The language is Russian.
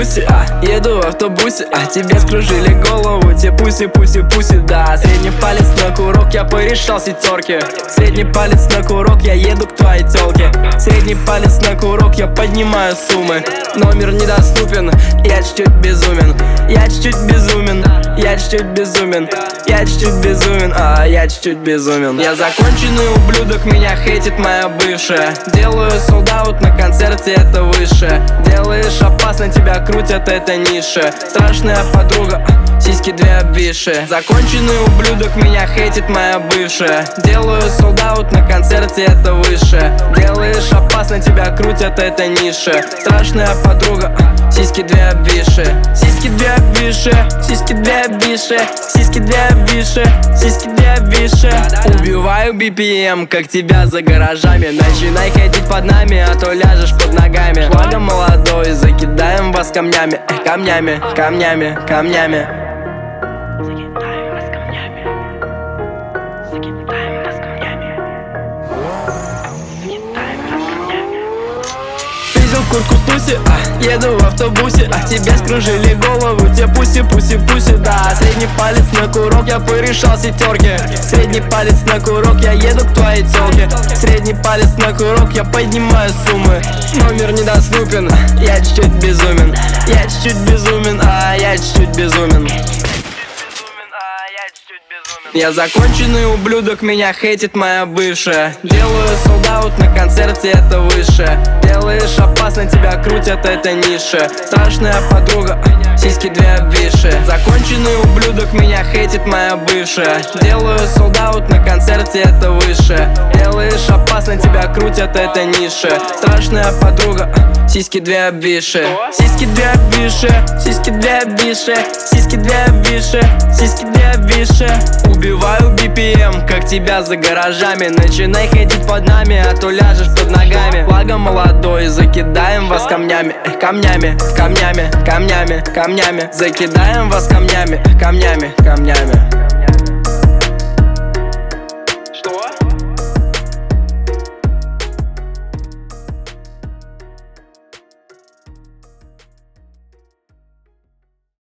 туси, еду в автобусе, тебе скружили голову, те пуси, да. Средний палец на курок, я порешал сетерки. Средний палец на курок, я еду к твоей тёлке. Средний палец на курок, я поднимаю суммы. Номер недоступен, я чуть-чуть безумен. Я чуть-чуть безумен, я чуть-чуть безумен. Я чуть-чуть безумен, я чуть-чуть безумен. Я законченный ублюдок, меня хейтит моя бывшая. Делаю солдаут на концерте, это выше. Делаешь опасно, тебя крутят, это ниже. Страшная подруга, сиськи две обвисшие. Законченный ублюдок, меня хейтит моя бывшая. Делаю солдаут на концерте, это выше. Делаешь опасно, тебя крутят, это ниже. Страшная подруга, сиськи две обвисшие. Сиськи две обвисшие, сиськи две обвисшие. Сиськи две обвисшие, сиськи две обвисшие. Убиваю BPM, как тебя за гаражами. Начинай ходить под нами, а то ляжешь под ногами. Благо молодой, закидаем вас камнями. Камнями, камнями, камнями. Закидаем вас камнями. Закидаем вас камнями. Закидаем вас камнями. Видел куртку с туси, еду в автобусе, тебе скружили голову, те пуси, да. Средний палец на курок, я порешал сетерки. Средний палец на курок, я еду к твоей тёлке. Средний палец на курок, я поднимаю суммы. Номер недоступен, я чуть-чуть безумен. Я чуть-чуть безумен, я чуть-чуть безумен. Я законченный ублюдок, меня хейтит моя бывшая. Делаю солдаут на концерте, это выше. Делаешь опасно, тебя крутят, это ниже. Страшная подруга, сиськи две обвисшие. Законченный ублюдок, меня хейтит моя бывшая. Делаю солдаут на концерте, это выше. Делаешь опасно, тебя крутят, это ниже. Страшная подруга, сиськи две обвисшие. Сиськи две обвисшие, сиськи две обвисшие. Сиськи две обвисшие, сиськи две обвисшие. Убиваю BPM, как тебя за гаражами. Начинай ходить под нами, а то ляжешь под ногами. Благо молодой, закидаем вас камнями. Камнями, камнями, камнями, камнями. Закидаем вас камнями, камнями, камнями.